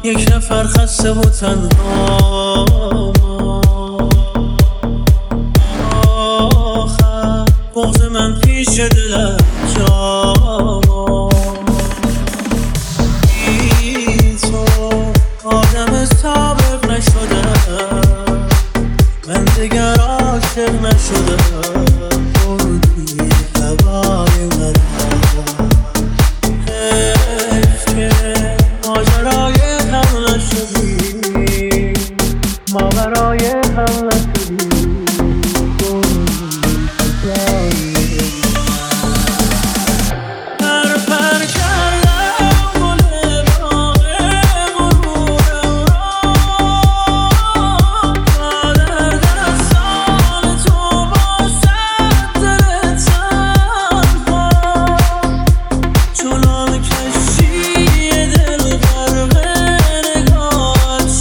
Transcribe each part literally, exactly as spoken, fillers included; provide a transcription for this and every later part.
یک نفر خسته و تنها، آخر بغض من پیش دلت جا، بی تو آدم سابق نشده، من دیگر عاشق نشده، بردی هوای من، حیف که ماجرای هم نشدی، ماورای هم نشدی، پر پر کردم گل باغ غرورم را، تا در دستان تو با صد دل تنها، چنان کشتی دل غرق نگاهت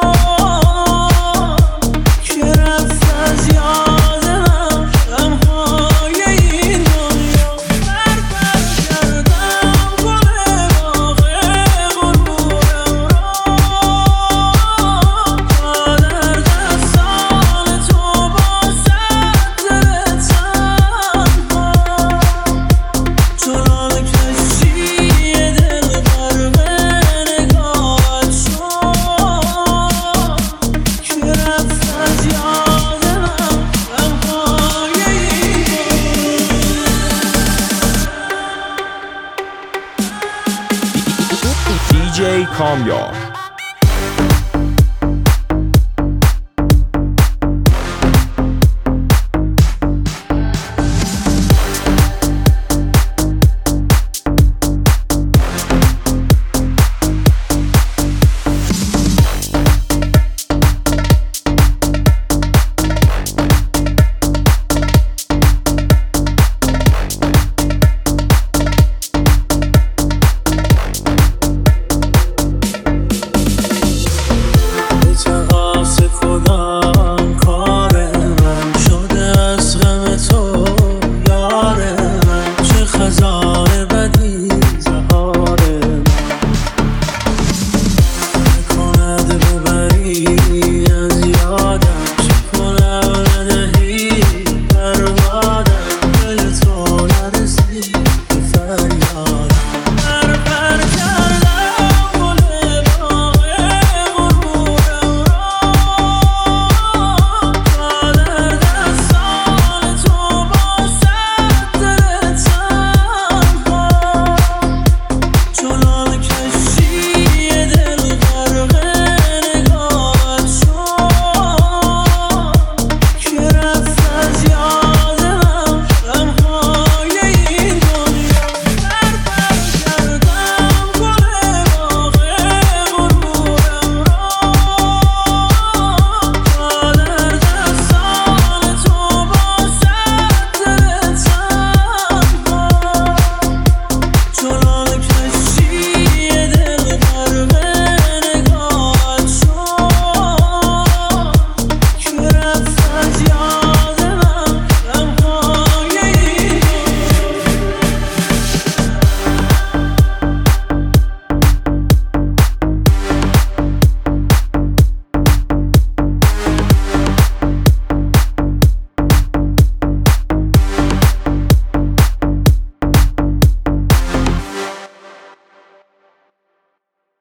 شد که رفت از یاد من غمهای این دنیا. پر پر کردم گل باغ غرورم را، تا در دستان تو با صد دل تنها، چنان کشتی دل غرق نگاهت شد که رفت از یاد من غمهای این دی جی کامیاب.